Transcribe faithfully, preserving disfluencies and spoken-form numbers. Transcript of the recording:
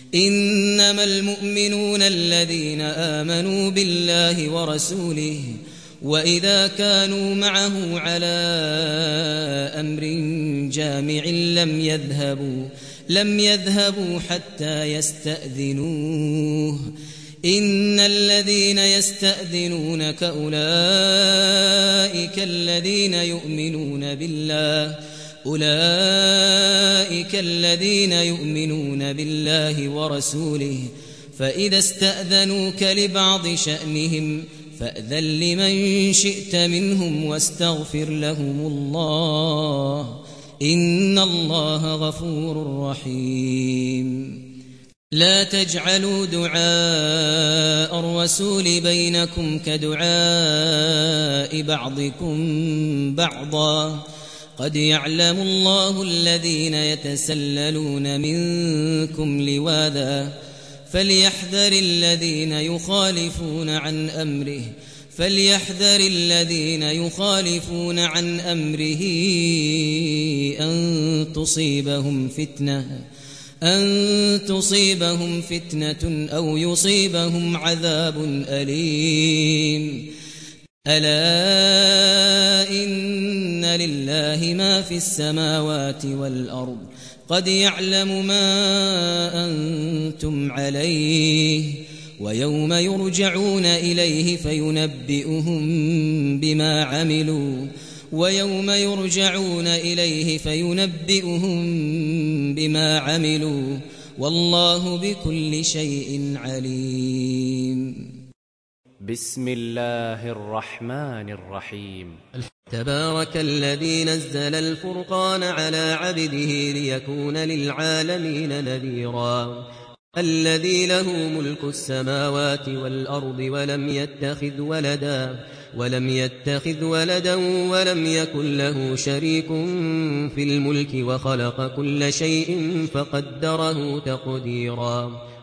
إنما المؤمنون الذين آمنوا بالله ورسوله وإذا كانوا معه على أمر جامع لم يذهبوا لم يذهبوا حتى يستأذنوه إن الذين يستأذنونك أولئك الذين يؤمنون بالله أولئك الذين يؤمنون بالله ورسوله فإذا استأذنوك لبعض شأنهم فأذن لمن شئت منهم واستغفر لهم الله إن الله غفور رحيم لا تجعلوا دعاء الرسول بينكم كدعاء بعضكم بعضا قد يعلم الله الذين يتسللون منكم لواذا فليحذر الذين يخالفون عن أمره فليحذر الذين يخالفون عن أمره أن تصيبهم فتنة أن تصيبهم فتنة أو يصيبهم عذاب أليم ألا إن لله ما في السماوات والأرض قد يعلم ما أنتم عليه ويوم يرجعون إليه فينبئهم بما عملوا ويوم يرجعون إليه فينبئهم بما عملوا والله بكل شيء عليم بسم الله الرحمن الرحيم تبارك الذي نزل الفرقان على عبده ليكون للعالمين نذيرا الذي له ملك السماوات والأرض ولم يتخذ ولدا ولم يتخذ ولدا ولم يكن له شريك في الملك وخلق كل شيء فقدره تقديرا